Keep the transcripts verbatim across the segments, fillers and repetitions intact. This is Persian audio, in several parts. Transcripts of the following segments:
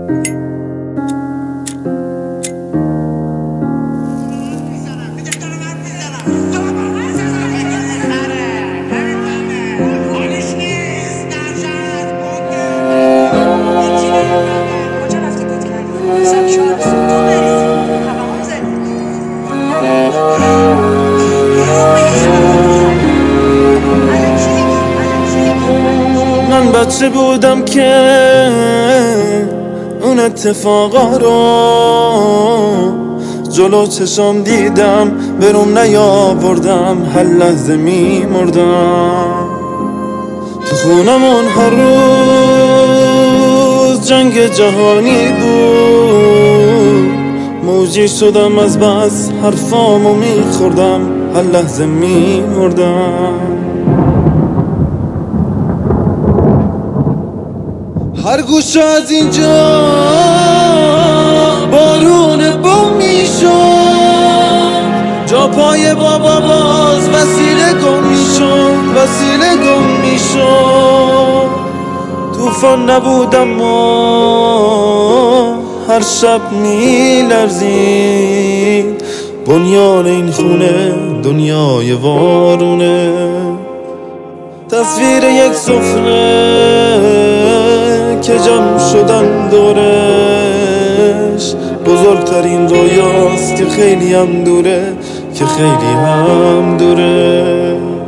من بچه بودم که اون اتفاقا رو جلو چشم دیدم، برام نیاوردم، هر لحظه میمردم. تو خونمون هر روز جنگ جهانی بود، موجی شدم از بس حرفامو میخوردم، هر لحظه میمردم. هر گوشه از اینجا بارون بوم میشد، جا پای بابا باز وسیله گم میشد، وسیله گم میشد. توفان نبودم و هر شب میلرزید، بنیان این خونه دنیای وارونه. تصویر یک سفره که جمع شدن دورش، بزرگترین رویاست که خیلی هم دوره، که خیلی هم دوره.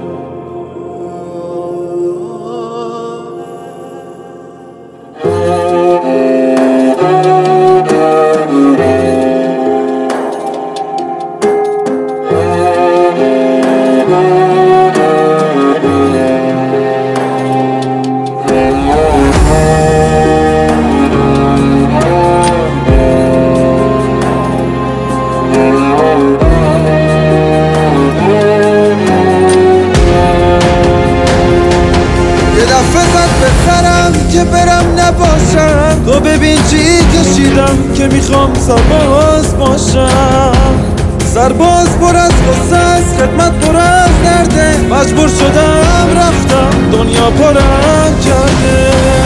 بخرم که برم نباشم، تو ببین چی کشیدم که میخوام سرباز باشم. سرباز پر از غصه است، خدمت پر از درده، مجبور شدم رفتم دنیا پرم کرده.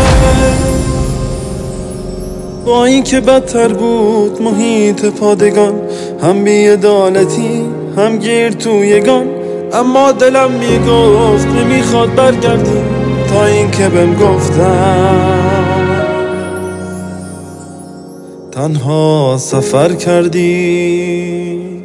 با این که بدتر بود محیط پادگان، هم بی‌عدالتی هم گیر تویگان، اما دلم میگفت نمیخواد برگردی، تا این که بهم گفتم تنها سفر کردی.